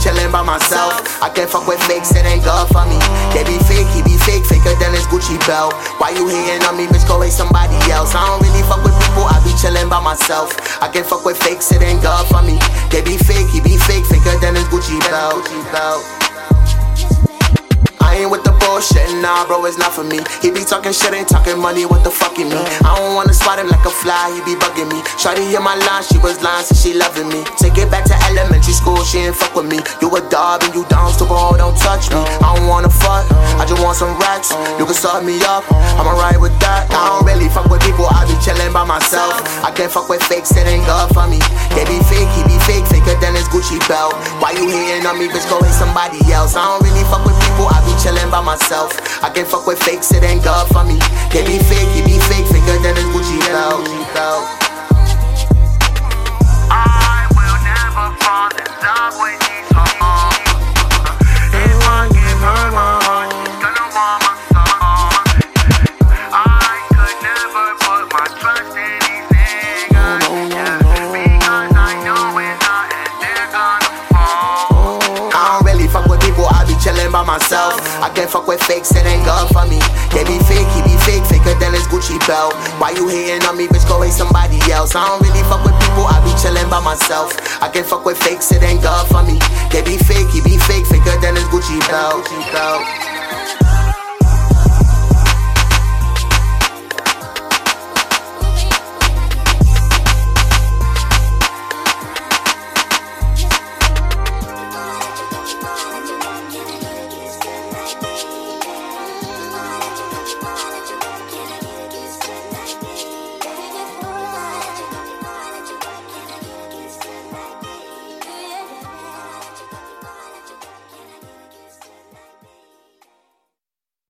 chillin' by myself. I can't fuck with fakes, it ain't good for me. They be fake, he be fake, faker than his Gucci belt. Why you hating on me, bitch, go with somebody else. I don't really fuck with people, I be chillin' by myself. I can't fuck with fakes, it ain't good for me. They be fake, he be fake, faker than his Gucci belt. I ain't with the bullshit, nah, bro, it's not for me. He be talking shit, ain't talking money, what the fuck you mean? I don't wanna spot him like a fly, he be bugging me. Shawty hear my line, she was lying, so she loving me. Take it back to elementary school, she ain't fuck with me. You a dog and you down, so bro, don't touch me. I don't wanna fuck, I just want some racks. You can start me up, I'ma ride with that. I don't really fuck with people, I be chillin' by myself. I can't fuck with fakes, it ain't good for me. They be fake, he be fake, faker than his Gucci belt. Why you hating on me, bitch, go with somebody else. I don't really fuck with people, I be chillin' by myself. I can't fuck with fakes, it ain't good for me. They be fake, he be fake, faker than his Gucci belt. I will never fall in love with these hoes. If I give her my heart, she's gonna want my soul. I could never put my trust in these niggas, yeah, because I know it's not and they're gonna fall. I don't really fuck with people, I be chillin' by myself. I can't fuck with fakes, it ain't good for me. They be fake, he be fake, faker than his Gucci belt. Why you hating on me, bitch, go with somebody else. I don't really fuck with people, I be chillin' by myself. I can't fuck with fakes, it ain't good for me. They be fake, he be fake, faker than his Gucci belt.